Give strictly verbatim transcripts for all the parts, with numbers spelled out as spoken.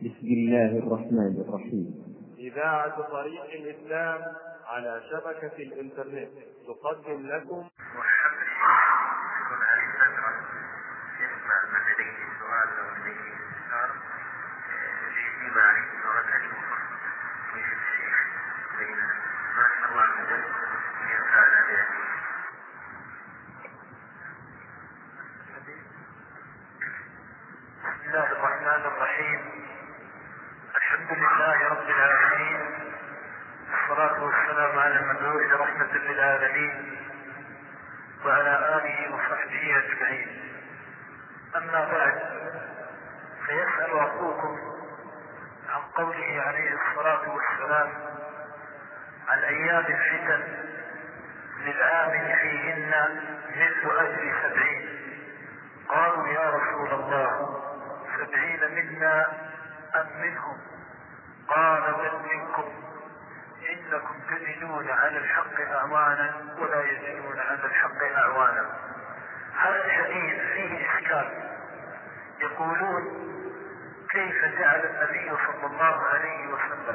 بسم الله الرحمن الرحيم. إذاعة طريق الإسلام على شبكة الإنترنت تقدم لكم والحمد لله يكون هذه الفترة يسمع من لديه سؤال أو لديه استفسار ليجيب عليه مرة مخصصة ويجب الشيخ بيننا ما شاء الله عز وجل ينفعنا بهذه. بسم الله الرحمن الرحيم. الحمد لله رب العالمين، والصلاة والسلام على المبعوث رحمة للعالمين وعلى آله وصحبه أجمعين. أما بعد، فيسأل أخوكم عن قوله عليه الصلاة والسلام عن أيام الفتن للآمن فيهن مثل أجر سبعين. قالوا يا رسول الله سبعين منا أم منهم؟ قال بل منكم، إنكم تجدون على الحق أعوانا ولا يجدون على الحق أعوانا. هذا الحديث فيه إشكال. يقولون كيف جعل النبي صلى الله عليه وسلم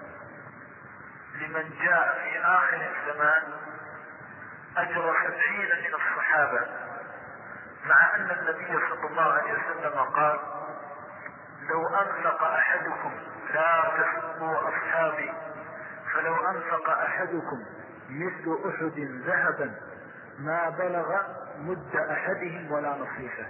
لمن جاء في آخر الزمان أجر سبعين من الصحابة، مع أن النبي صلى الله عليه وسلم قال لو أنفق أحدكم، لا تسبوا أصحابي، فلو أنفق أحدكم مثل أحد ذهبا ما بلغ مد أحدهم ولا نصيفه.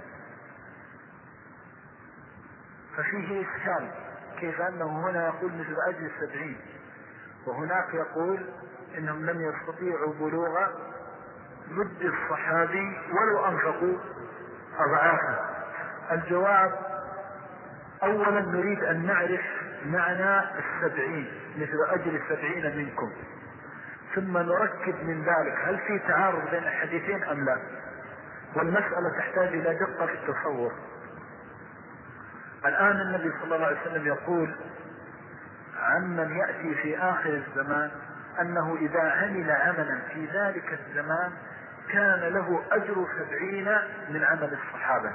ففيه إشكال، كيف أنه هنا يقول مثل أجل السبعين وهناك يقول إنهم لم يستطيعوا بلوغ مد الصحابي ولو أنفقوا أضعافه. الجواب: أولا نريد أن نعرف معنى السبعين، مثل أجل السبعين منكم، ثم نركب من ذلك هل في تعارض بين الحديثين أم لا. والمسألة تحتاج إلى دقة في التصور. الآن النبي صلى الله عليه وسلم يقول عن من يأتي في آخر الزمان أنه إذا عمل عملا في ذلك الزمان كان له أجر سبعين من عمل الصحابة.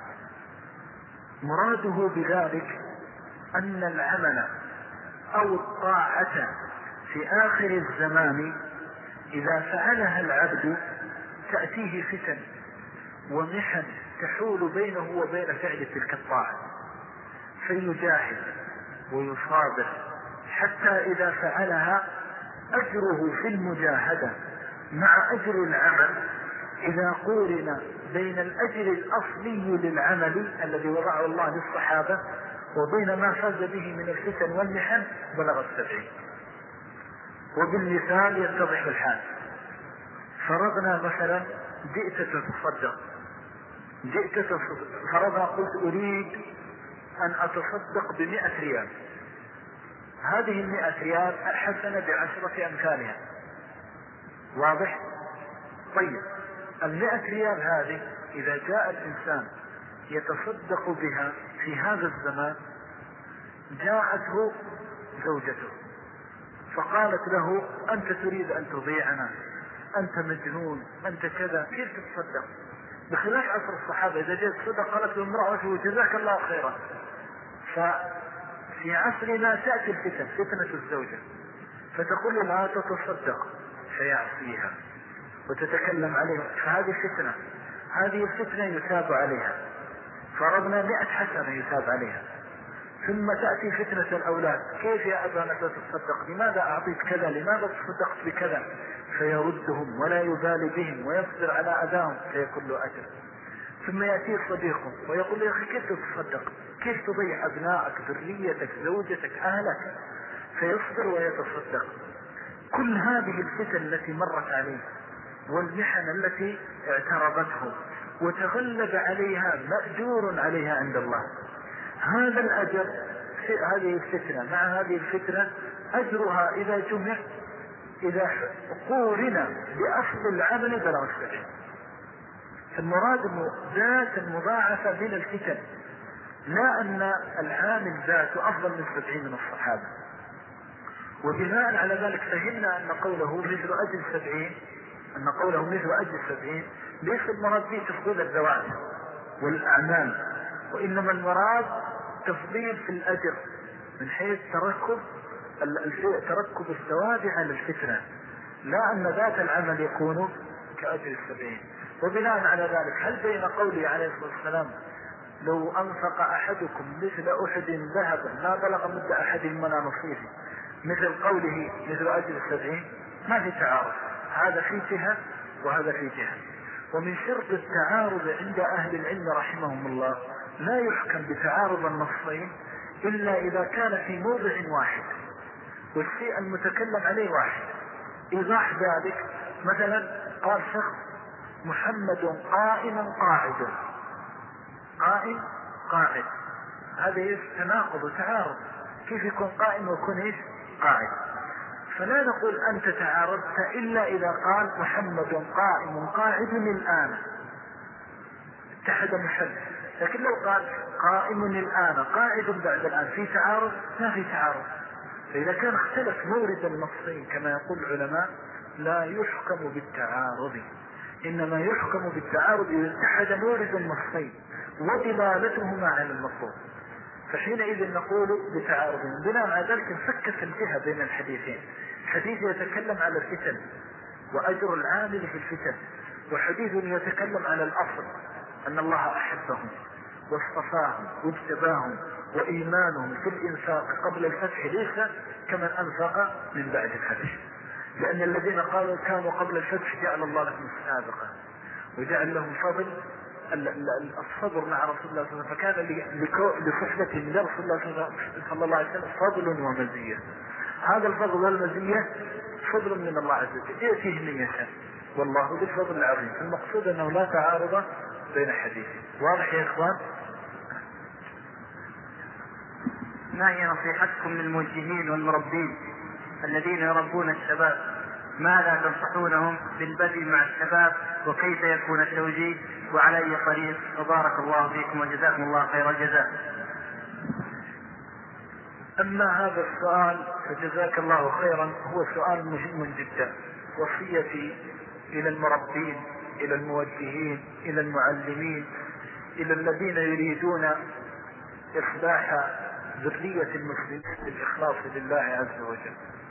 مراده بذلك أن العمل أو الطاعة في آخر الزمان إذا فعلها العبد تأتيه فتن ومحن تحول بينه وبين فعل تلك الطاعة، فيجاهد ويصابر حتى إذا فعلها أجره في المجاهدة مع أجر العمل إذا قورن بين الأجر الأصلي للعمل الذي وضعه الله للصحابة وبين ما فاز به من الفتن والمحن بلغ السبعين. وبالمثال يتضح الحال. فرضنا مثلا جئت تتصدق، جئت تصدق فرضنا قلت أريد أن أتصدق بمئة ريال. هذه المئة ريال حسنة بعشرة أمثالها. واضح؟ طيب، المئة ريال هذه إذا جاء الإنسان يتصدق بها في هذا الزمان، جاءته زوجته فقالت له أنت تريد أن تضيعنا، أنت مجنون، أنت كذا، كيف تتصدق؟ بخلاف عصر الصحابة إذا جاءت صدق قالت لامرأته جزاك الله خيرا. ففي عصرنا تأتي الفتن، فتنة الزوجة، فتقول لها تتصدق فيعصيها وتتكلم عليه، فهذه فتنة. هذه الفتنة يثاب عليها. فرضنا مئة حسنة يثاب عليها. ثم تأتي فتنة الأولاد، كيف يا أبا متى تصدق؟ لماذا أعطيت كذا؟ لماذا تصدقت بكذا؟ فيردهم ولا يبالي بهم ويصبر على أذاهم فيكون له أجر. ثم يأتي صديقه ويقول له يا أخي كيف تتصدق؟ كيف تضيع أبنائك، ذريتك، زوجتك، أهلك؟ فيصبر ويتصدق. كل هذه الفتن التي مرت عليه والمحن التي اعترضته وتغلب عليها مأجور عليها عند الله. هذا الأجر في هذه الفتنة مع هذه الفتنة أجرها إذا جمع إذا قورن بأصل العمل بلغ السبعين. المراد ذات المضاعفة من الفتن، لا أن العامل ذاته أفضل من سبعين من الصحابة. وبناء على ذلك فهمنا أن قوله مثل أجل سبعين أن قوله مثل أجل سبعين ليس المراد به تفضيل الذوات والأعمال، وإنما المراد التفضيل في الأجر من حيث تركب تركب الثواب على الفتنة، لا أن ذات العمل يكون كأجر السبعين. وبناء على ذلك هل بين قوله عليه الصلاة والسلام لو أنفق أحدكم مثل أحد ذهبا ما بلغ مد أحدهم ولا نصيبه مثل قوله مثل أجر السبعين؟ ما في تعارض، هذا في جهة وهذا في جهة. ومن شرط التعارض عند أهل العلم رحمهم الله لا يحكم بتعارض النصين إلا إذا كان في موضع واحد والشيء المتكلم عليه واحد. إيضاح ذلك مثلا قال شخص محمد قائم قاعد، قائم قاعد، هذا يتناقض وتعارض، كيف يكون قائم ويكون ايش قاعد؟ فلا نقول أنت تعارضت إلا إذا قال محمد قائم قاعد الآن اتحد محل. لكن لو قال قائم الآن قاعد بعد الآن في تعارض؟ ما في تعارض. فإذا كان اختلف مورد النصين كما يقول العلماء لا يحكم بالتعارض، إنما يحكم بالتعارض إذا اتحد مورد النصين ودلالتهما على المطلوب، فحينئذ نقول بتعارض. بناء على ذلك نفكك الجهة بين الحديثين، حديث يتكلم على الفتن وأجر العامل في الفتن، وحديث يتكلم على الأصل أن الله أحبهم واصطفاهم واجتباهم وإيمانهم في الإنفاق قبل الفتح ليس كمن أنفق من بعد الفتح، لأن الذين قالوا كانوا قبل الفتح جعل الله لهم السابقة وجعل لهم فضل الصبر مع رسول الله صلى الله عليه وسلم، فكان لصحبة من رسول الله صلى الله عليه وسلم فضل ومزية. هذا الفضل والمزية فضل من الله عز وجل يأتيه من يشاء والله بالفضل العظيم. المقصود أنه لا تعارض بين حديثين. واضح يا إخوان؟ ما هي نصيحتكم للموجهين والمربين الذين يربون الشباب؟ ماذا تنصحونهم بالبدء مع الشباب وكيف يكون التوجيه وعلى أي طريق؟ وبارك الله فيكم وجزاكم الله خير الجزاء. أما هذا السؤال فجزاك الله خيرا هو سؤال مهم جدا. وصيتي إلى المربين إلى الموجهين إلى المعلمين إلى الذين يريدون إصلاح ذرية المسلمين بالإخلاص لله عز وجل،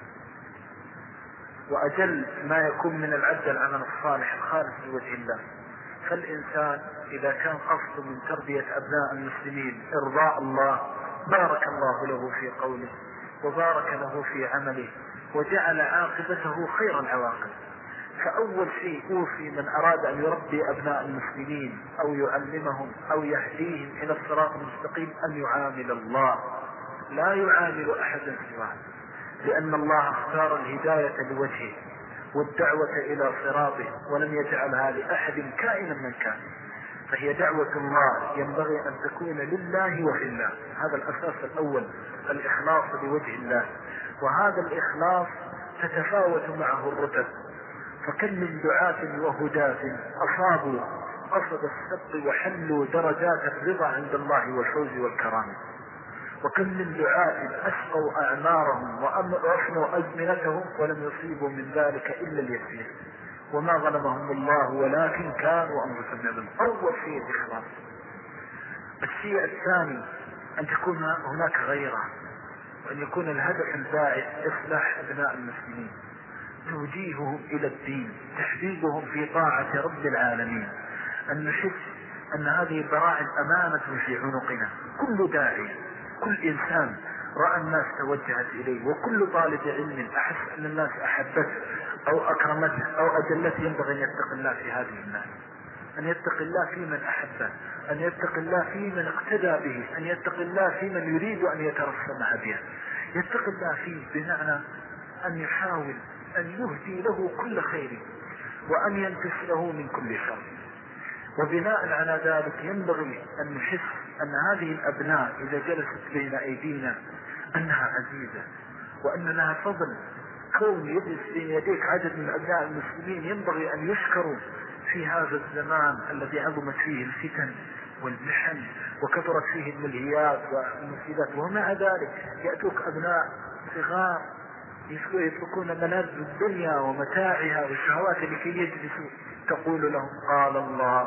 وأجل ما يكون من العبد العمل الصالح الخالص لوجه الله. فالإنسان إذا كان قصد من تربية أبناء المسلمين إرضاء الله بارك الله له في قوله وبارك له في عمله وجعل عاقبته خير العواقب. فأول شيء أوصي من أراد أن يربي أبناء المسلمين أو يعلمهم أو يهديهم إلى الصراط المستقيم أن يعامل الله، لا يعامل أحدا سواه، لأن الله اختار الهداية لوجهه والدعوة إلى صراطه ولم يجعلها لأحد كائنا من كان، فهي دعوة الله ينبغي أن تكون لله وفي الله. هذا الأساس الأول، الإخلاص لوجه الله، وهذا الإخلاص تتفاوت معه الرتب. فكم من دعاة وهداة أصابوا قصد السبق وحلوا درجات الرضا عند الله والفوز والكرامة، وكم من دعاة أسقوا أعمارهم وأفنوا أزمنتهم ولم يصيبوا من ذلك إلا اليسير، وما ظلمهم الله ولكن كانوا أنفسهم يظلمون. أول شيء الإخلاص. الشيء الثاني أن تكون هناك غيرة، وأن يكون الهدف الباعث إصلاح أبناء المسلمين، توجيههم إلى الدين، تحبيبهم في طاعة رب العالمين، أن نحس أن هذه براعي الأمانة في عنقنا. كل داعي كل إنسان رأى الناس توجهت إليه، وكل طالب علم أحس أن الناس أحبته أو أكرمته أو أجلته ينبغي أن يتقي الله في هذه الناس، أن يتقي الله في من أحبه، أن يتقي الله في من اقتدى به، أن يتقي الله في من يريد أن يترسم هديه، يتقي الله فيه بمعنى أن يحاول أن يهدي له كل خير وأن ينكس له من كل شر. وبناء على ذلك ينبغي أن نحس أن هذه الأبناء إذا جلست بين أيدينا أنها عزيزة، وأن لها فضل. كون يجلس بين يديك عدد من أبناء المسلمين ينبغي أن يشكروا في هذا الزمان الذي عظمت فيه الفتن والمحن وكثرت فيه الملهيات والمفيدات، ومع ذلك يأتوك أبناء صغار يتركون ملاذ الدنيا ومتاعها والشهوات لكي يجلسوا، تقول لهم قال الله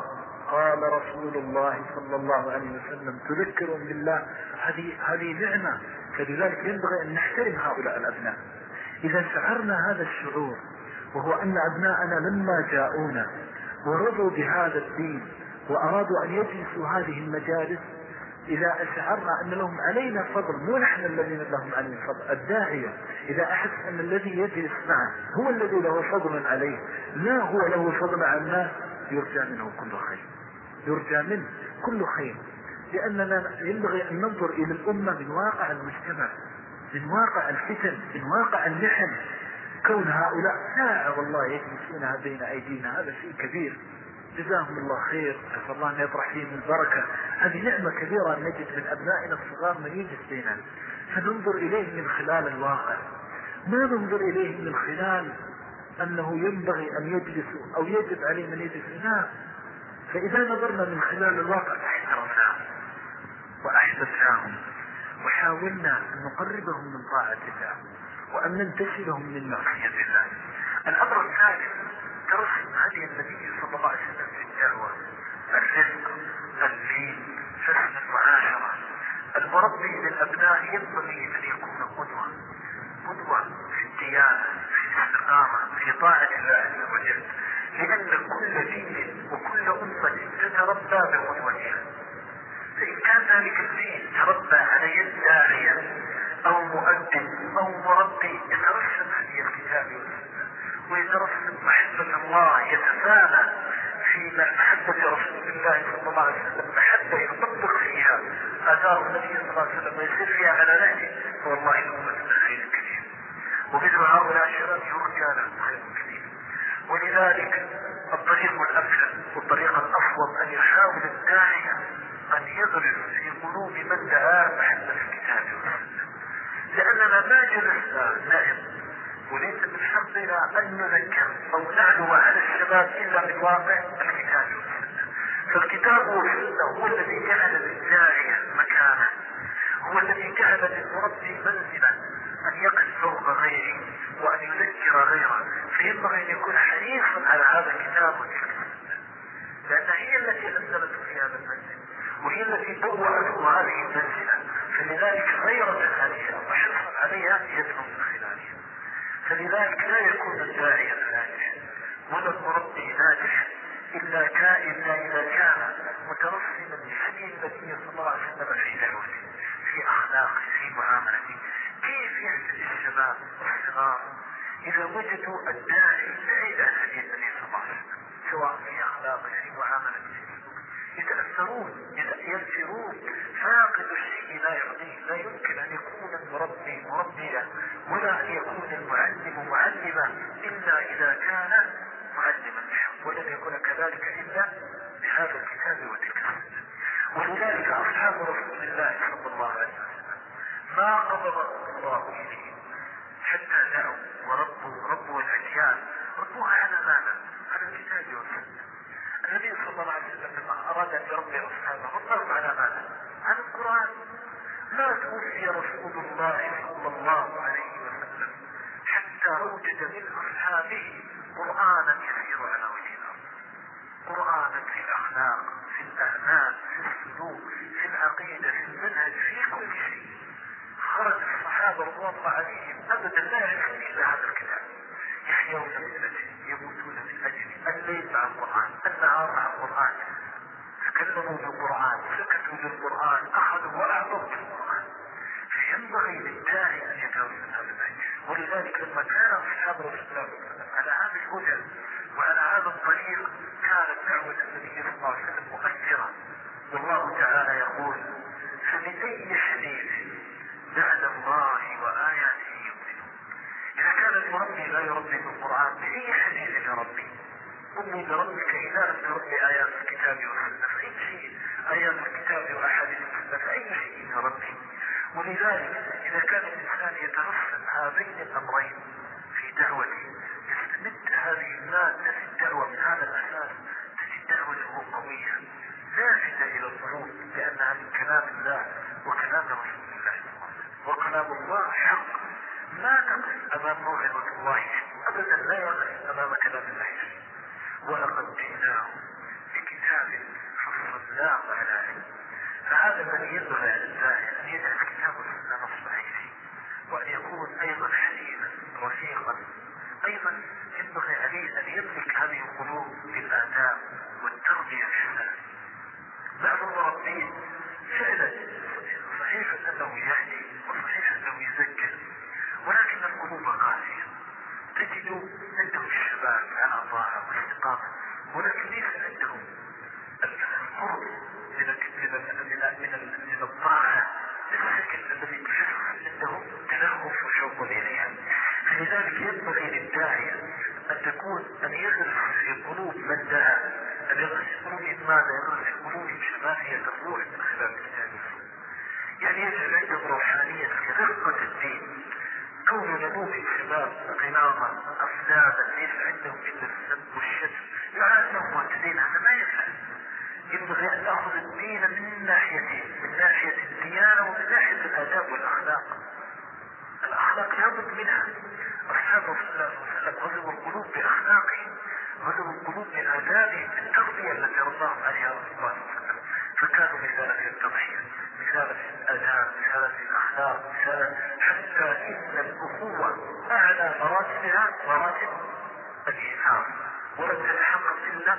قال رسول الله صلى الله عليه وسلم تذكرهم بالله، هذه هذه نعمة. فلذلك ينبغي أن نحترم هؤلاء الأبناء. إذا شعرنا هذا الشعور، وهو أن أبناءنا لما جاءونا ورضوا بهذا الدين وأرادوا أن يجلسوا هذه المجالس، إذا أشعرنا أن لهم علينا فضل، مو نحن الذين لهم علينا فضل، الداعية إذا أحس أن الذي يجلس معه هو الذي له فضل عليه لا هو له فضل على الناس، يرجى منه كل خير، يرجى منه كل خير. لأننا ينبغي أن ننظر إلى الأمة من واقع المجتمع، من واقع الفتن، من واقع المحن. كون هؤلاء ساعة والله يجلسونها بين أيدينا هذا شيء كبير، جزاهم الله خير، أسأل الله أن يطرح فيهم البركة. هذه نعمة كبيرة أن نجد من أبنائنا الصغار من يجلس بيننا، فننظر إليه من خلال الواقع، ما ننظر إليه من خلال أنه ينبغي أن يجلسوا أو يجب عليه من يجلس. لا، فإذا نظرنا من خلال الواقع احترمناهم وأحببناهم وحاولنا أن نقربهم من طاعة الله وأن ننتشلهم من معصية الله. الأمر الثالث ترسم هدي النبي صلى الله عليه وسلم في الدعوة، الرزق، اللين، حسن المعاشرة. المربي للأبناء ينبغي أن يكون قدوة، قدوة في الديانة، في الاستقامة، في طاعة الله عز وجل، لأن كل دين وكل أمة تتربى بقدوتها. فإن كان ذلك الدين تربى على يد داعية أو مؤدب أو مربي يترسم هدي الكتاب والسنة ويترسم محبة الله، يتفانى في محبة رسول الله صلى الله عليه وسلم، محبة يطبق فيها آثار النبي صلى الله عليه وسلم ويسير فيها على نهجه، فوالله الأمة من خير كثير، ومثل هؤلاء الشباب يرجى لهم خير كثير. ولذلك الطريق الأمثل والطريق الأفضل أن يحاول الداعية أن يغرس في قلوب من دعاه محبة الكتاب والسنة، لأننا ما جلسنا نعم، وليس من حقنا أن نذكر أو نعلو على الشباب إلا من واقع الكتاب والسنة. فالكتاب والسنة هو الذي جعل للداعية مكانا، هو الذي جعل للمربي منزلا أن يقف فوق غيره وأن يذكر غيره، فينبغي أن يكون حريصا على هذا الكتاب وتلك السنة، لأن هي التي نزلت في هذا المنزل وهي التي بوأته هذه المنزلة، فلذلك غيرة عليها وحرصا عليها يدعو من خلالها. فلذلك لا يكون الداعية ناجح ولا المربي ناجح إلا كائن إذا كان مترسما بهدي النبي صلى الله عليه وسلم في دعوته، في أخلاقه، في معاملته. كيف يهتدي الشباب والصغار إذا وجدوا الداعي بعيد عن هدي النبي صلى الله عليه وسلم، سواء في أخلاقه، في معاملته، يتأثرون، ينفرون. فاقد الشيء لا يعطيه. لا يمكن أن يكون المربي مربيا ولا أن يكون المعلم معلما إلا إذا كان معلما بحق، ولن يكون كذلك إلا بهذا الكتاب وتلك السنة. ولذلك أصحاب رسول الله صلى الله عليه وسلم ما قبض الله إليه حتى دعوا وربوا ربوا الأديان، ربوها على ماذا؟ على الكتاب والسنة. النبي صلى الله عليه وسلم لما أراد أن يربي أصحابه ربهم على ماذا؟ على القرآن. ما توفي رسول الله صلى الله عليه وسلم حتى أوجد من أصحابه قرآنا يسير على وجه الأرض، قرآنا في الأخلاق، في الأعمال، في السلوك، في العقيدة، في المنهج، في كل شيء. خرج الصحابة رضوان الله عليهم أبدا لا يعرفون إلا هذا الكتاب، يحيون من أجله، يموتون من أجله، الليل مع القرآن، النهار مع القرآن، تكلموا بالقرآن، سكتوا بالقرآن، أخذوا وأعطوا بالقرآن. فينبغي للداعي أن يتوسل هذا النهج. ولذلك لما كان أصحاب رسول الله على هذا الهدى وعلى هذا الطريق كانت دعوة النبي صلى الله عليه وسلم مؤثرة. والله تعالى يقول: فبأي حديث بعد الله وآياته يؤمنون. إذا كان المربي لا يربي بالقرآن بأي حديث يربي؟ قل بربك إذا لم يربي آيات الكتاب والسنة فأي شيء، آيات الكتاب وأحاديث السنة فأي شيء يربي. ولذلك إذا كان الإنسان يترسم هذين الأمرين في دعوته، يستمد هذه المادة في الدعوة من هذا الأساس، تجد دعوته قوية نافذة إلى الظهور، لأنها من كلام الله وكلام رسول الله صلى الله عليه وسلم، وكلام الله حق. ما تقف أمام موعظة الله أبدا، لا يقف أمام كلام الله. ولقد جئناهم بكتاب صلاب على علم. فهذا الذي ينبغي على الداعية أن يجعل الكتاب والسنة نصب عينه، وأن يكون أيضا حليما رفيقا. أيضا ينبغي عليه أن يملك هذه القلوب بالآداب والتربية الحسنة. بعض المربين فعلا صحيح أنه يهدي وصحيح أنه يذكر، ولكن القلوب قاسية. تجد عندهم الشباب على طاعة واستقامة، ولكن ليس عندهم القرب من من من الطاعة الشكل الذي تحس عندهم تلهف وشوق إليها. فلذلك ينبغي للداعية أن تكون أن يغرس في قلوب من دعا، أن يغرس في قلوبهم ماذا؟ يغرس في قلوبهم شفافية الروح من خلال الكتاب والسنة. يعني يجعل عندهم روحانية كرقة الدين. كون نموذج الشباب غلاظا أصلابا ليس عندهم إلا السب والشتم يعاد لهم معتدين، هذا ما ينفع. ينبغي أن تأخذ الدين من ناحيتين، من ناحية الديانة ومن ناحية الآداب والأخلاق. الأخلاق لابد منها. أصحاب رسول الله صلى الله عليه وسلم غزوا القلوب بأخلاقهم، غزوا القلوب بآدابهم، بالتربية التي رباهم عليها رسول الله صلى الله عليه وسلم. فكانوا مثالا في التضحية، مثالا في الآداب، مثالا في الأخلاق، مثالا حتى إن الأخوة أعلى مراتبها مراتب الإيثار، ولم تتحقق إلا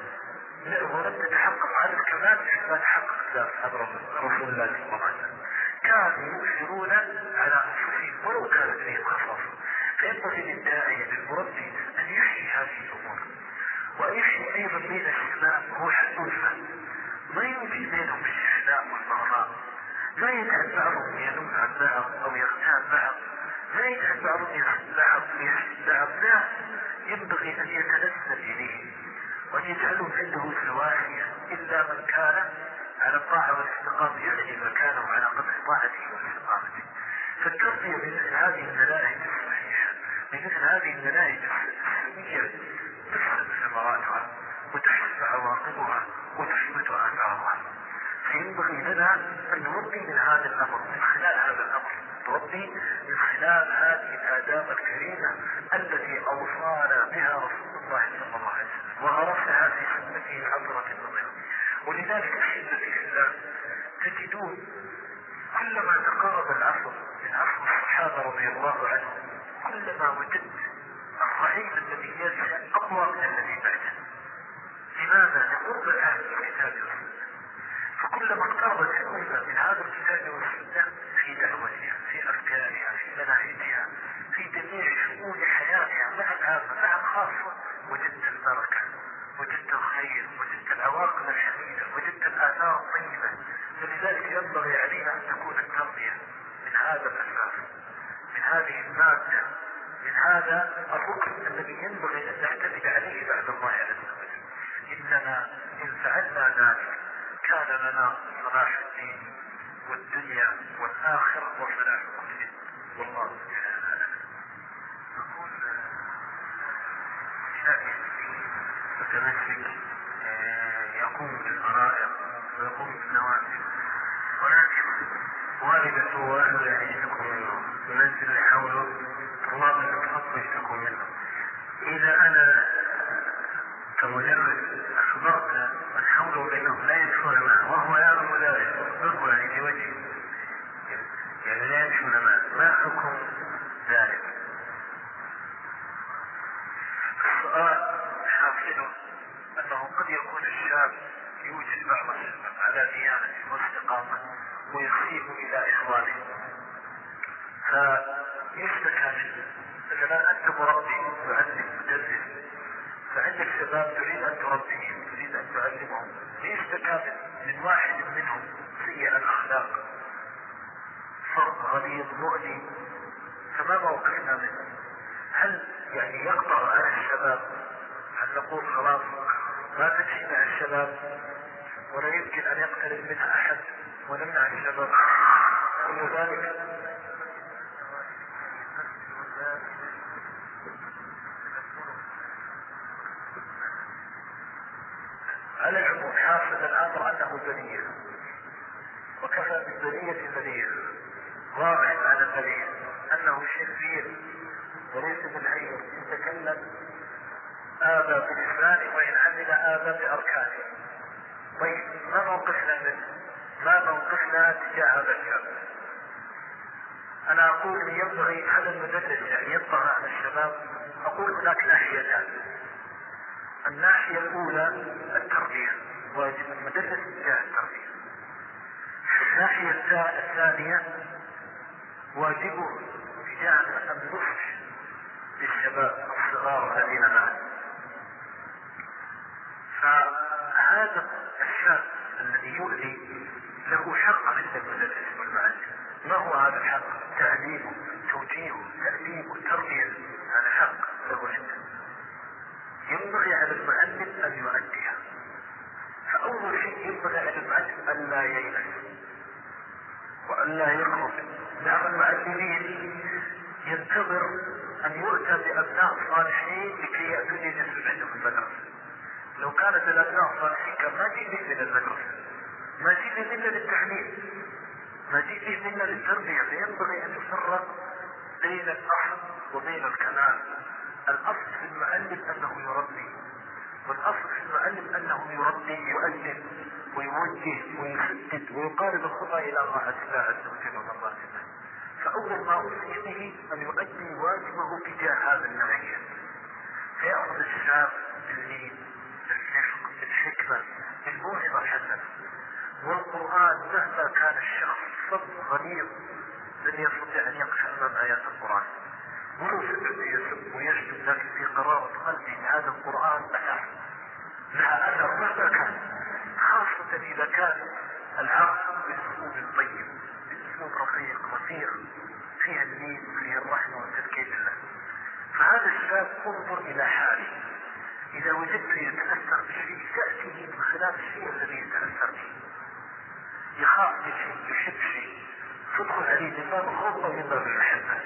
ولم تتحقق على الكمال ما تحقق ذلك أصحاب رسول الله صلى الله عليه وسلم. كانوا يؤثرون على أنفسهم ولو كانت فيهم خصاصة. فينبغي للداعية للمربي أن يحيي هذه الأمور، وأن يحيي أيضا بين الشباب روح الألفة، ما يوجد بينهم الشحناء والبغضاء، لا يجعل بعضهم يلوم عن بعض أو يغتاب بعض، لا يجعل بعضهم يحب بعض ويحب بعض، لا، ينبغي أن يتنزل إليه وأن يجعلهم عنده سواسية، إلا من كان على الطاعة والاستقامة يحيي مكانه على قدر طاعته واستقامته. فالتربية بمثل هذه المناهج الصحيحة، بمثل هذه المناهج السلمية تفسد ثمراتها وتحس عواقبها وتثبت آثارها. فينبغي لنا أن نربي من هذا الأمر، من خلال هذا الأمر نربي من خلال هذه الآداب الكريمة التي أوصانا بها رسول الله صلى الله عليه وسلم وغرسها في سنته العطرة النظيرة. ولذلك أحبتي في الله تجدون كلما تقارب العصر من عصر الصحابة رضي الله عنهم كلما وجدت الرحيم الذي ينشأ أقوى من الذي بعده. لماذا؟ لقرب أهل الكتاب والسنة. فكلما اقتربت الأمة من هذا الكتاب والسنة في دعوتها، في أفكارها، في مناهجها، في جميع شؤون حياتها مع العامة مع الخاصة، وجدت البركة، وجدت الخير، وجدت العواقب الحميدة، وجدت الآثار الطيبة. فلذلك ينبغي علينا أن تكون التربية من هذا الأساس، من هذه المادة، من هذا الركن الذي ينبغي أن نعتمد عليه بعد الله عز وجل. إننا إن فعلنا ذلك كان لنا صلاح الدين والدنيا والآخرة وصلاح كل. والله سبحانه وتعالى نقول شاكر متمسك يقوم بالفرائض ويقوم بالنوافل، ولكن والدته واهله يعيشكم منه وينزل اللي حوله طلاب الخط يشتكوا منه. إذا أنا كمدرس أخبرت من حوله بأنهم لا يمشون معه وهو يعلم ذلك وأخبره يعني في وجهه يعني لا يمشون معه، ما حكم ذلك؟ السؤال حاصل أنه قد يكون الشاب يوجد بعض الشباب على ديانة واستقامة ويخيب إلى إخوانه فيشتكى منه. مثلا أنت مربي تعلم مدرس، فعندك شباب تريد أن تربيهم، تريد أن تعلمهم، فيشتكى من واحد منهم سيء الأخلاق، فرد غليظ مؤذي، فما موقفنا منه؟ هل يعني يقطع على الشباب؟ هل نقول خلاص ما تمشي مع الشباب ولا يمكن أن يقترب منها أحد ونمنع الشباب؟ كل ذلك على العموم حاصل الأمر أنه بلية، وكفى بالبلية بلية، واضح على البلية أنه شرير وليس بالعين، يتكلم آبى بلسانه وإن عمل آبى بأركانه، طيب ما موقفنا منه؟ ما موقفنا تجاه هذا الشاب؟ أنا أقول ينبغي هذا المدرس يعني يطلع على الشباب. أقول هناك ناحيتان. الناحية الأولى التربية، واجب المدرس تجاه التربية. الناحية الثانية واجبه تجاه النصح للشباب الصغار الذين معه. فهذا الشاب الذي يؤذي له حق عند المدرس والمعلم. ما هو هذا الحق؟ تعليمه، توجيهه، تأديبه، تربية. هذا حق له عنده، ينبغي على المعلم أن يؤديها. فأول شيء ينبغي على المعلم أن لا ييأس وأن لا يخرج. بعض المعلمين ينتظر أن يؤتى بأبناء صالحين لكي يأتون يجلسون عنده في المدرسة. لو كانت الأبناء صالحين كان ما جئت من المدرسة، ما جئت منا للتعليم، ما جئت منا للتربية. فينبغي أن يفرق بين الأصل وبين الكمال. الأصل في المعلم أنه يربي، والأصل في المعلم أنه يربي يؤدب ويوجه ويسدد ويقارب الخطأ إلى الله عز وجل ومرضاته. فأول ما أوصي به أن يؤدي واجبه تجاه هذا النوعية، فيأخذ الشاب باللين، بالرفق، بالحكمة، بالموعظة الحسنة. والقرآن مهما كان الشخص صب غليظ لن يستطيع أن يقف أمام آيات القرآن ولو يسب ويشتم، لكن في قرارة قلبه هذا القرآن أثر لها أثر مهما كان، خاصة إذا كان العرض بأسلوب طيب، بأسلوب رفيق رفيق فيها اللين وفيها الرحمة والتذكير له. فهذا الشاب انظر إلى حاله، إذا وجدته يتأثر بشيء تأتيه من خلال الشيء الذي يتأثر به. يخاف من شيء، يحب شيء، تدخل عليه من باب الخوف أو من باب المحبة.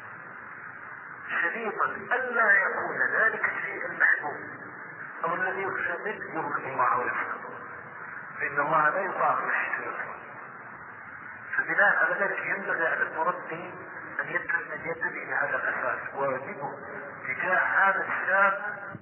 شريطا ألا يكون ذلك الشيء المحبوب أو الذي يخشى منه يغضب الله ويسخطه، فإن الله لا يطاع الشريط. فبناء على ذلك ينبغي على المربي أن ينتبه لهذا الأساس، وواجبه تجاه هذا الشاب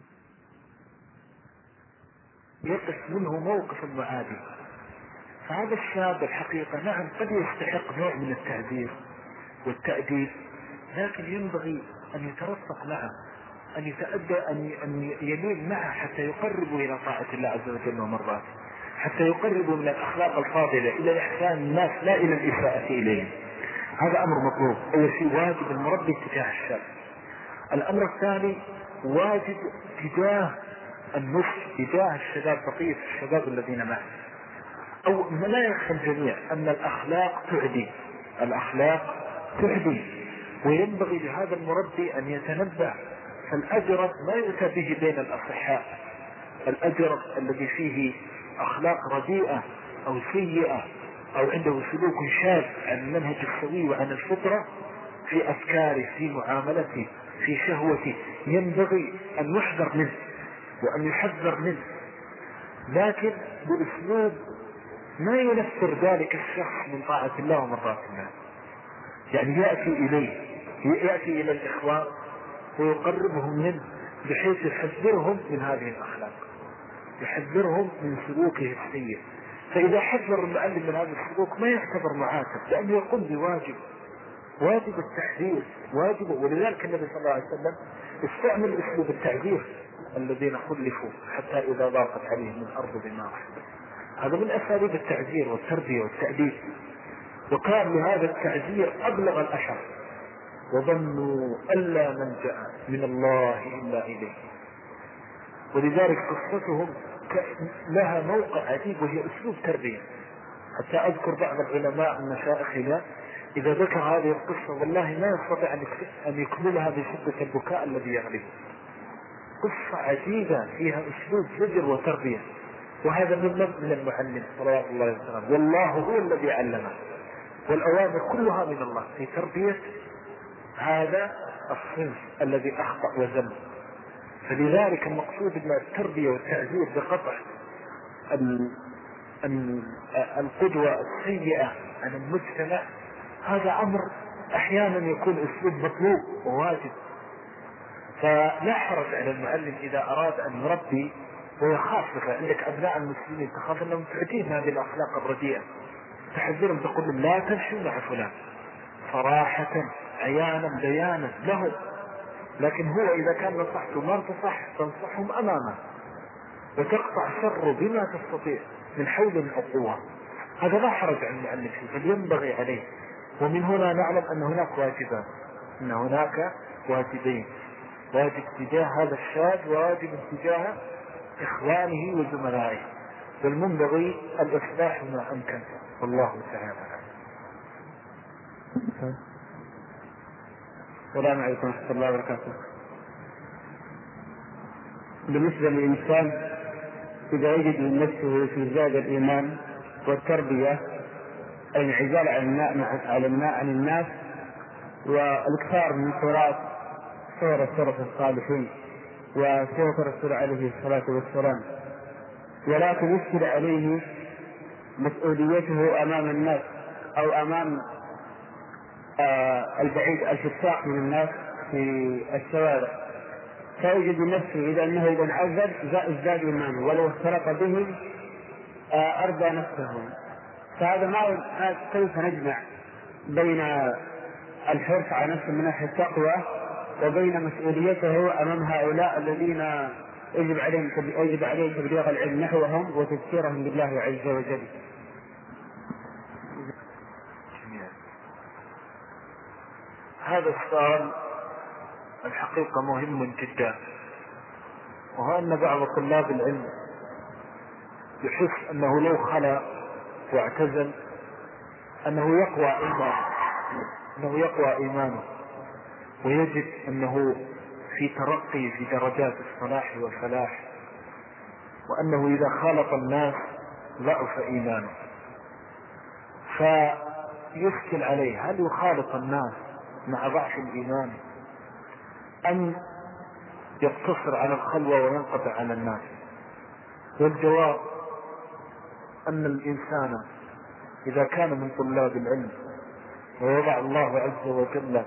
يقف منه موقف المعادي. فهذا الشاب الحقيقة نعم قد يستحق نوع من التعذير والتأديب، لكن ينبغي أن يترفق معه، أن يتأدى، أن يلين معه حتى يقربوا إلى طاعة الله عز وجل ومرضاته، حتى يقربوا من الأخلاق الفاضلة إلى إحسان الناس لا إلى الإساءة إليهم. هذا أمر مطلوب. أول شيء واجب المربي تجاه الشاب. الأمر الثاني واجب تجاه النصح تجاه الشباب، بقية الشباب الذين معه. أو لا يخفى الجميع أن الأخلاق تعدي، الأخلاق تعدي، وينبغي لهذا المربي أن يتنبه. فالأجرب ما يؤتى به بين الأصحاء، الأجرب الذي فيه أخلاق رديئة أو سيئة أو عنده سلوك شاذ عن المنهج السوي وعن الفطرة في أفكاره، في معاملته، في شهوته، ينبغي أن يحذر منه وأن يحذر منه، لكن بأسلوب ما ينفر ذلك الشخص من طاعة الله ومرضاة الله. يعني يأتي إليه، يأتي إلى الإخوان ويقربهم منه بحيث يحذرهم من هذه الأخلاق، يحذرهم من سلوكه السيء. فإذا حذر المعلم من هذا السلوك ما يعتبر معاتب، لأنه يقوم بواجب، واجب التحذير، واجب. ولذلك النبي صلى الله عليه وسلم استعمل أسلوب التعذير الذين خلفوا حتى إذا ضاقت عليهم الأرض بما رحبت. هذا من أساليب التعذير والتربية والتأديب، وكان لهذا التعذير أبلغ الأشر، وظنوا ألا ملجأ من الله إلا إليه. ولذلك قصتهم لها موقع عجيب، وهي أسلوب تربية. حتى أذكر بعض العلماء من مشايخنا إذا ذكر هذه القصة والله ما يستطيع أن يكملها بشدة البكاء الذي يغلبه. قصة عجيبة فيها أسلوب زجر وتربية، وهذا من من المعلم صلوات الله وسلامه، والله هو الذي علمه، والأوامر كلها من الله في تربية هذا الصنف الذي أخطأ وذنب. فلذلك المقصود من التربية والتعزير بقطع القدوة السيئة عن المجتمع، هذا أمر أحيانا يكون أسلوب مطلوب وواجب. فلا حرج على المعلم إذا أراد أن يربي ويخاف مثلا عندك أبناء المسلمين تخاف أنهم تعديهم هذه الأخلاق الرديئة، تحذرهم تقول لهم لا تمشوا مع فلان صراحة عيانا بيانا لهم. لكن هو إذا كان نصحته ما انتصح تنصحهم أمامه وتقطع شره بما تستطيع من حول أو قوة. هذا لا حرج عن المعلم فيه، بل ينبغي عليه. ومن هنا نعلم أن هناك واجبان، أن هناك واجبين، واجب تجاه هذا الشاب وواجب تجاه إخوانه وزملائه، والمنبغي الإصلاح ما أمكن، والله تعالى. السلام عليكم ورحمة الله وبركاته. بالنسبة للإنسان إذا يجد من نفسه في زاد الإيمان والتربية الانعزال عن الناس والإكثار من قراءة سور السلف الصالحين وسيرة الرسول عليه الصلاة والسلام، ولكن يشكل عليه مسؤوليته أمام الناس أو أمام آه البعيد الفساق من الناس في الشوارع، فيجد نفسه إذا أنه إذا انعزل ازداد إيمانه ولو اختلط بهم آه أرضى نفسه. فهذا ما كيف نجمع بين الحرص على نفسه من ناحية التقوى وبين مسؤوليته أمام هؤلاء الذين يجب عليهم يجب عليهم تبليغ العلم نحوهم وتذكيرهم بالله عز وجل. هذا السؤال الحقيقة مهم جدا، وهو أن بعض طلاب العلم يحس أنه لو خلا واعتزل أنه يقوى إيمانه أنه يقوى إيمانه ويجد أنه في ترقي في درجات الصلاح والفلاح، وأنه إذا خالط الناس ضعف إيمانه. فيشكل عليه هل يخالط الناس مع ضعف الإيمان أم يقتصر على الخلوة وينقطع على الناس؟ والجواب أن الإنسان إذا كان من طلاب العلم ووضع الله عز وجل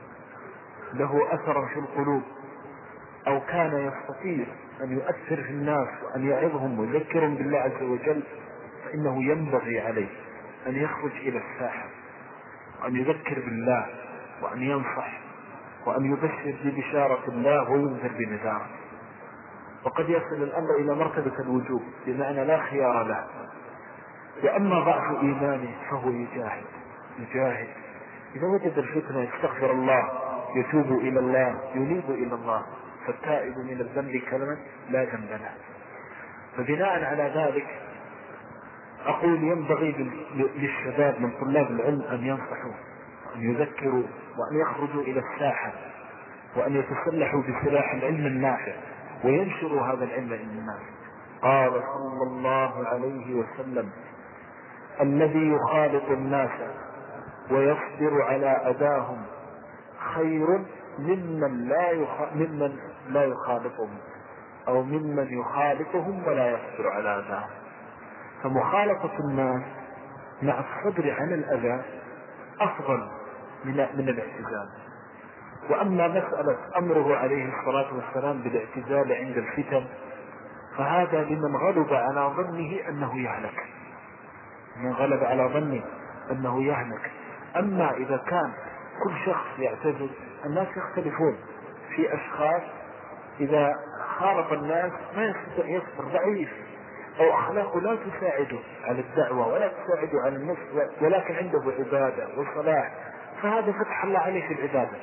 له أثرا في القلوب أو كان يستطيع أن يؤثر في الناس وأن يعظهم ويذكرهم بالله عز وجل، فإنه ينبغي عليه أن يخرج إلى الساحة وأن يذكر بالله وأن ينصح وأن يبشر ببشارة الله وينذر بنذاره. وقد يصل الأمر إلى مرتبة الوجوب بمعنى لا خيار له. وأما ضعف إيمانه فهو يجاهد يجاهد إذا وجد الفتنة يستغفر الله، يتوب إلى الله، ينيب إلى الله، فالتائب من الذنب كلمة لا ذنب له. فبناء على ذلك أقول ينبغي للشباب من طلاب العلم أن ينصحوا وأن يذكروا وأن يخرجوا إلى الساحة وأن يتسلحوا بسلاح العلم النافع وينشروا هذا العلم للناس. قال صلى الله عليه وسلم: الذي يخالط الناس ويصبر على أذاهم خير ممن لا يخ... ممن لا يخالطهم أو ممن يخالطهم ولا يصبر على أذاهم. فمخالطة الناس مع الصبر على الأذى أفضل من من الاعتزال. وأما مسألة أمره عليه الصلاة والسلام بالاعتزال عند الفتن فهذا لمن غلب على ظنه أنه يهلك، من غلب على ظنه أنه يهلك. أما إذا كان كل شخص يعتزل، الناس يختلفون في أشخاص إذا خالط الناس ما يستطيع يصبر، ضعيف أو أخلاقه لا تساعده على الدعوة ولا تساعده على النصر، ولكن عنده عبادة وصلاح، فهذا فتح الله عليه في العبادة.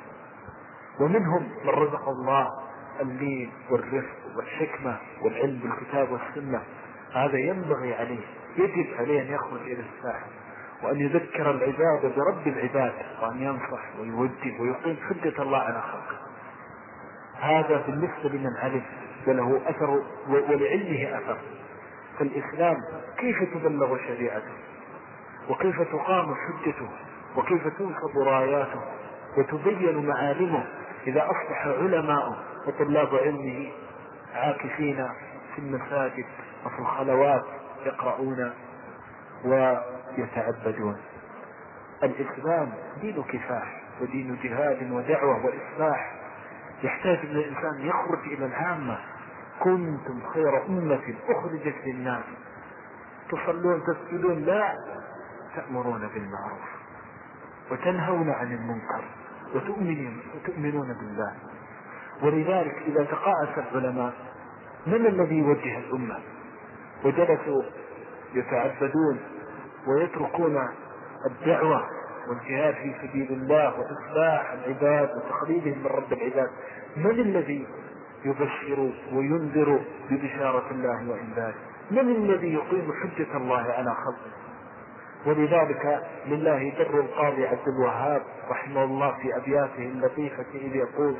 ومنهم من رزق الله اللين والرفق والحكمة والعلم بالكتاب والسنة، هذا ينبغي عليه يجب عليه أن يخرج إلى الساحة وأن يذكر العبادة برب العباد وأن ينصح ويوجه ويقيم حجة الله على خلقه. هذا بالنسبة لمن علم وله أثر ولعلمه أثر. فالإسلام كيف تبلغ شريعته وكيف تقام حجته وكيف تنصب راياته وتبين معالمه إذا أصبح علماء وطلاب علمه عاكفين في المساجد وفي الخلوات يقرؤون ويتعبدون. الإسلام دين كفاح ودين جهاد ودعوة وإصلاح، يحتاج أن الإنسان يخرج إلى العامة كنتم خير أمة أخرجت للناس تصلون تسجدون لا تأمرون بالمعروف وتنهون عن المنكر وتؤمنون, وتؤمنون بالله. ولذلك إذا تقاعس العلماء من الذي يوجه الأمة وجلسوا يتعبدون ويتركون الدعوة والجهاد في سبيل الله وإصلاح العباد وتقريبهم من رب العباد، من الذي يبشر وينذر ببشارة الله وإنذاره؟ من الذي يقيم حجة الله على خلقه؟ ولذلك لله در القاضي عبد الوهاب رحمه الله في أبياته اللطيفة إذ يقول: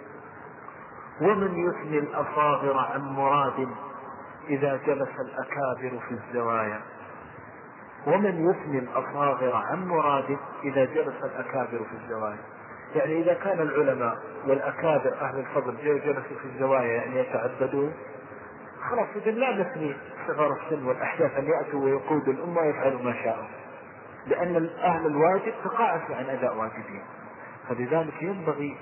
ومن يثني الأصاغر عن مراد إذا جلس الأكابر في الزوايا. ومن يثني الأصاغر عن مراد إذا جلس الأكابر في الزوايا، يعني إذا كان العلماء والأكابر أهل الفضل جلسوا في الزوايا يعني يتعبدون، خلاص إذن لا نثني صغار السن والأحداث أن يأتوا ويقودوا الأمة ويفعلوا ما شاءوا، لأن أهل الواجب تقاعسوا عن أداء واجبهم. فلذلك ينبغي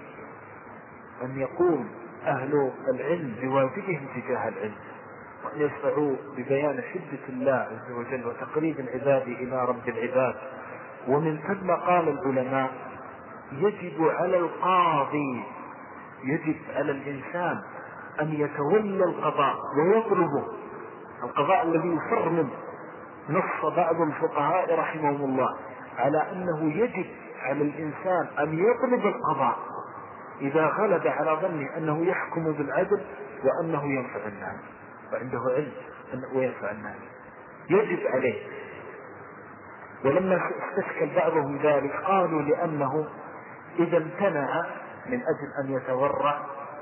أن يقوم أهل العلم بواجبهم تجاه العلم، وأن يسعوا ببيان شدة الله عز وجل وتقريب العباد إلى رب العباد. ومن ثم قال العلماء: يجب على القاضي، يجب على الإنسان أن يتولى القضاء ويطلبه، القضاء الذي يفر منه. نص بعض الفقهاء رحمهم الله على أنه يجب على الإنسان أن يطلب القضاء إذا غلب على ظنه أنه يحكم بالعدل وأنه ينفع الناس، وعنده علم أنه ينفع الناس يجب عليه. ولما استشكل بعضهم ذلك قالوا لأنه إذا امتنع من أجل أن يتورع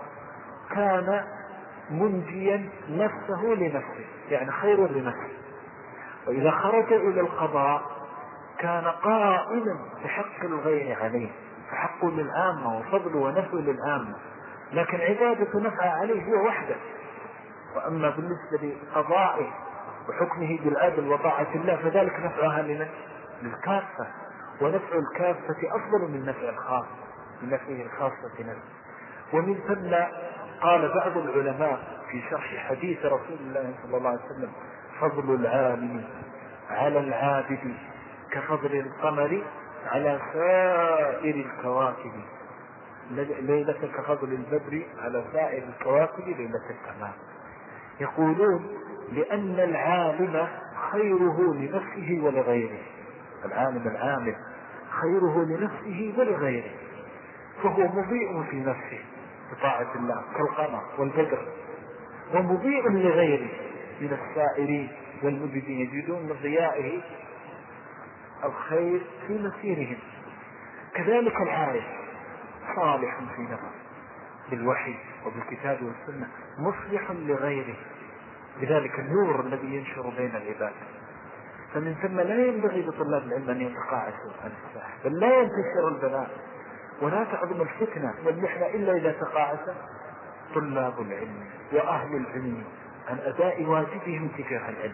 كان منجيا نفسه لنفسه، يعني خير لنفسه، وإذا خرج إلى القضاء كان قائلا بحق الغير عليه، فحق للعامة وفضل ونفع للعامة، لكن عبادة نفع عليه هو وحده. وأما بالنسبة لقضائه وحكمه بالعدل وطاعة الله فذلك نفعها للكافة، ونفع الكافة أفضل من نفع الخاص، من نفعه الخاصة نفسه. ومن ثم قال بعض العلماء في شرح حديث رسول الله صلى الله عليه وسلم: فضل العالم على العابد كفضل القمر على سائر الكواكب ليلة كفضل البدر على سائر الكواكب ليلة التمام. يقولون لأن العالم خيره لنفسه ولغيره، العالم العامل خيره لنفسه ولغيره، فهو مضيء في نفسه بطاعة الله كالقمر والبدر، ومضيء لغيره من السائرين والمجدين يجدون من ضيائه الخير في مسيرهم. كذلك العارف صالح في نفسه بالوحي وبالكتاب والسنة، مصلح لغيره، بذلك النور الذي ينشر بين العباد. فمن ثم لا ينبغي لطلاب العلم أن يتقاعسوا عن الساحة، بل لا ينتشر البلاء ولا تعظم الفتنة والمحنة إلا إذا تقاعس طلاب العلم وأهل العلم عن أداء واجبهم تجاه العلم.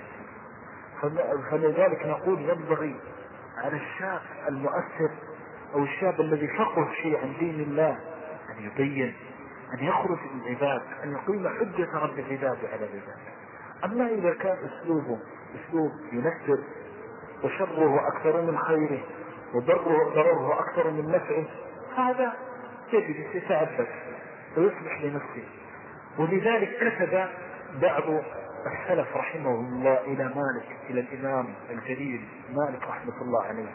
فلذلك نقول ينبغي على الشاب المؤثر أو الشاب الذي فقه شيء عن دين الله أن يبين، أن يخرج للعباد، أن يقيم حجة رب العباد على العباد. أما إذا كان أسلوبه أسلوب ينفر وشره أكثر من خيره وضرره أكثر من نفعه، هذا يجب يتعبد ويصلح لنفسه. ولذلك كتب بعض السلف رحمه الله إلى مالك، إلى الإمام الجليل مالك رحمة الله عليه،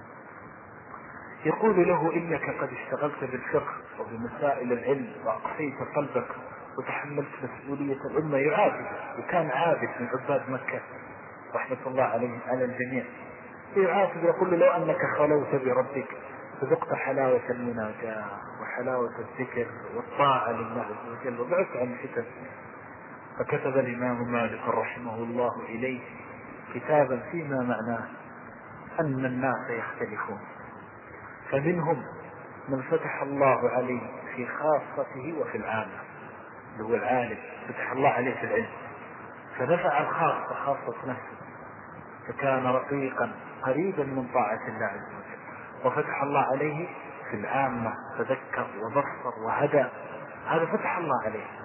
يقول له: إنك قد اشتغلت بالفقه وبمسائل العلم وأقصيت قلبك وتحملت مسؤولية الأمة. يعاتب، وكان عابد من عباد مكة رحمة الله عليه على الجميع. يعاتب يقول له: لو أنك خلوت بربك فذقت حلاوة المناجاة وحلاوة الذكر والطاعة لله عز وجل وبعدت عن الفتن. فكتب الإمام مالك رحمه الله إليه كتابا فيما معناه أن الناس يختلفون، فمنهم من فتح الله عليه في خاصته وفي العامة، اللي هو العالم فتح الله عليه في العلم فنفع الخاصة خاصة نفسه فكان رقيقا قريبا من طاعة الله عز وجل، وفتح الله عليه في العامة فذكر وبصر وهدى، هذا فتح الله عليه.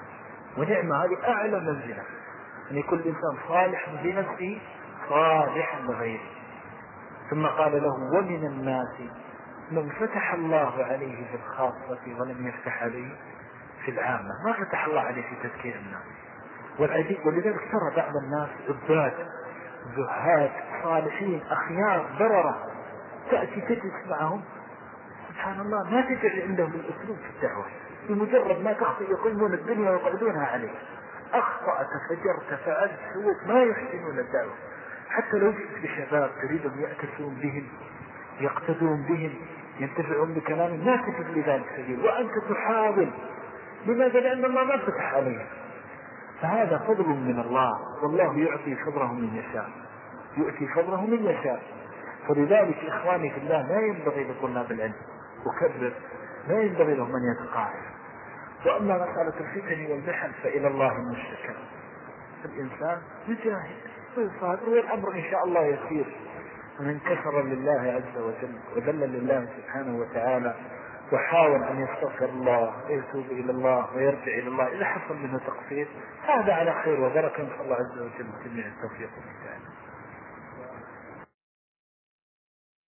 ونعمة هذه أعلى منزلة، أن يكون الإنسان صالح بنفسه صالحا لغيره. ثم قال له ومن الناس من فتح الله عليه في الخاصة ولم يفتح عليه في العامة. ما فتح الله عليه في تذكير الناس والعجيب. ولذلك ترى بعض الناس عباد زهاد صالحين أخيار بررة تأتي تجلس معهم سبحان الله ما تجد عندهم الأسلوب في الدعوة، بمجرد ما تخطئ يقيمون الدنيا ويقعدونها عليه. أخطأت فجرت فعلت سويت ما يحسنون الدعوة. حتى لو جئت بشباب تريدهم يأتسون بهم يقتدون بهم ينتفعون بكلامهم ما تجد لذلك سبيل، وأنت تحاول. لماذا؟ لأن الله ما فتح عليه. فهذا فضل من الله، والله يعطي فضله من يشاء، يؤتي فضله من يشاء. فلذلك إخواني في الله لا ينبغي لطلاب العلم وكبر، لا ينبغي لهم أن يتقاعد. وأما مسألة الفتن والمحن فإلى الله المشتكى. الإنسان يجاهد ويصابر والأمر إن شاء الله يسير. ومن كفر لله عز وجل وذل لله سبحانه وتعالى وحاول أن يستغفر الله ويتوب إلى الله ويرجع إلى الله إذا حصل منه تقصير هذا على خير وبركة. نسأل الله عز وجل جميع التوفيق والهداية.